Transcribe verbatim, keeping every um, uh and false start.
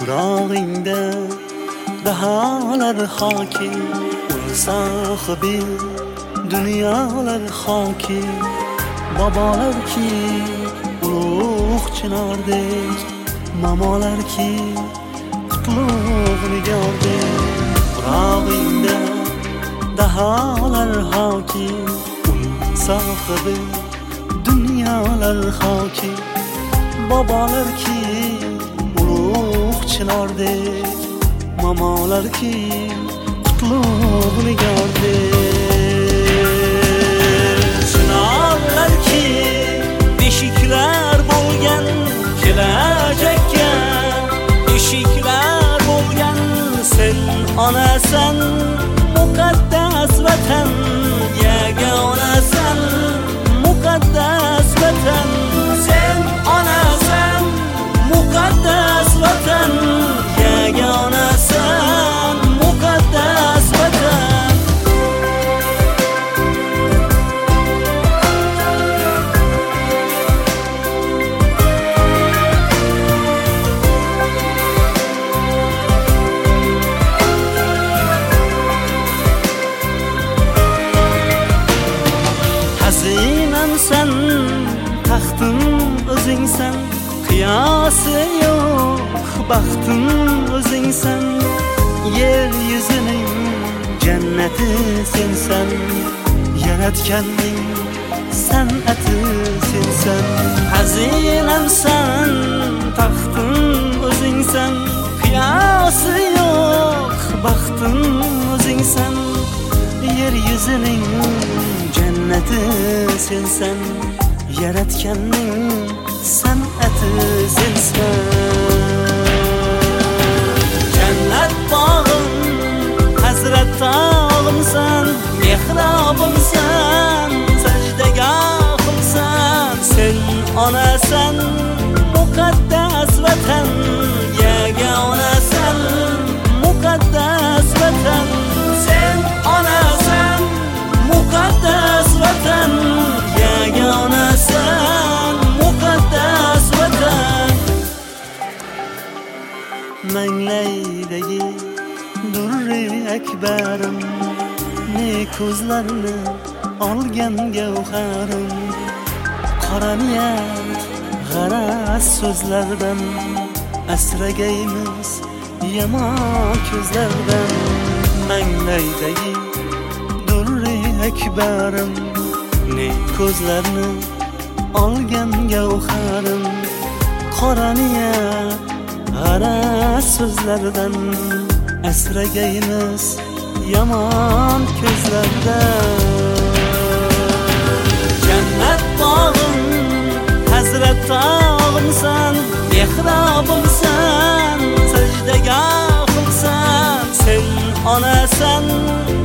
tuprog'ingda daholar hokim, ul sohibi dunyolar hokim. Bobolar ki ulug' chinordek, mamolar ki qutlug' nigordek. Tuprog'ingda daholar hokim, ul sohibi dunyolar hokim. Bobolar ki ulug' chinordek, mamolar ki qutlug' nigordek. Chinorlar ki beshiklar bo'lgan, kelajakka eshiklar bo'lgan. Sen onasan, muqaddas vatan, yagonasan, muqaddas vatan. Sen onasan, muqaddas vatan, yagonasan, muqaddas vatan. Hazinamsan, taxtim o'zingsan, qiyosi yo'q baxtim o'zingsan. Yer yuzining jannati sensan, yaratganning san'ati sensan. Hazinamsan, taxtim o'zingsan, qiyosi yo'q baxtim o'zingsan. Yer yuzining jannati sensan, yaratganning san'ati sensan. Jannat bog'im, hazrat tog'imsan, mehrobimsan, sajdagohimsan. Sen onasan, muqaddas vatan, yagonasan, muqaddas vatan. Sen onasan, muqaddas vatan, yagonasan, muqaddas vatan. Manglaydagi durri akbarim, ne ko'zlarni olgan gavharim. Qora niyat g'araz so'zlardan, asragaymiz yomon ko'zlardan. Manglaydagi durri akbarim, ne ko'zlarni olgan gavharim. Qora niyat g'araz so'zlardan, asragaymiz yomon ko'zlardan. Jannat bog'im, hazrat tog'imsan, mehrobimsan, sajdagohimsan. Sen onasan,